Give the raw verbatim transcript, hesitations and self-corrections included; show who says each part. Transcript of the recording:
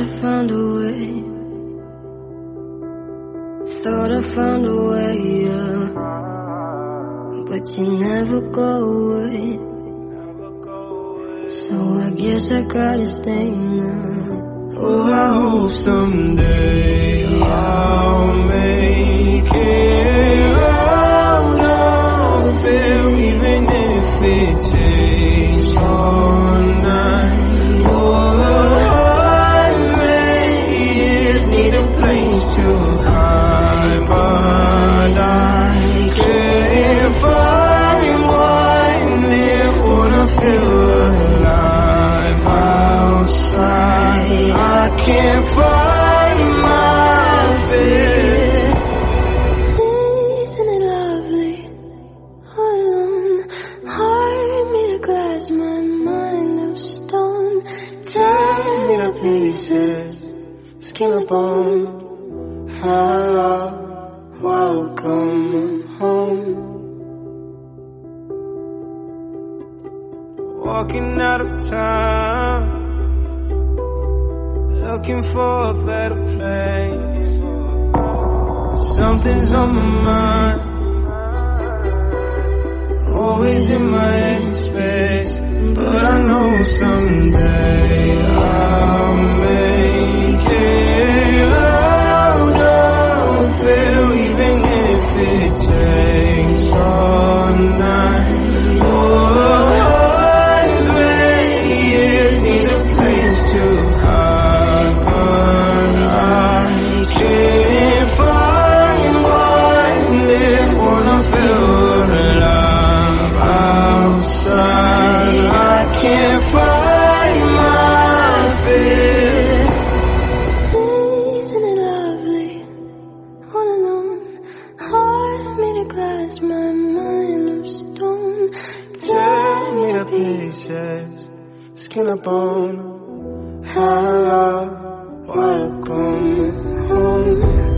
Speaker 1: found a way. Thought I found a way, yeah. But you never go away. So I guess I gotta stay now. Oh, I hope someday I'll make it out of there, even if it takes all night or a hundred years. Need a place to hide, but I can't find one there. Wanna feel alive outside. I can't find my fear. Isn't it lovely? All alone, heart made of glass, my mind of stone. Tear me to pieces, skin and bone. Hello, welcome home. Walking out of town, looking for a better place. Something's on my mind, always in my head space. But I know someday I'll make it out of there, even if it takes all night or a hundred years. Need a place to hide, but I can't find one there. Wanna feel alive outside. I can't find my fear. Isn't it lovely? All alone, heart made of glass, my mind of stone. Tear me to pieces, skin and bone. Hello, welcome home.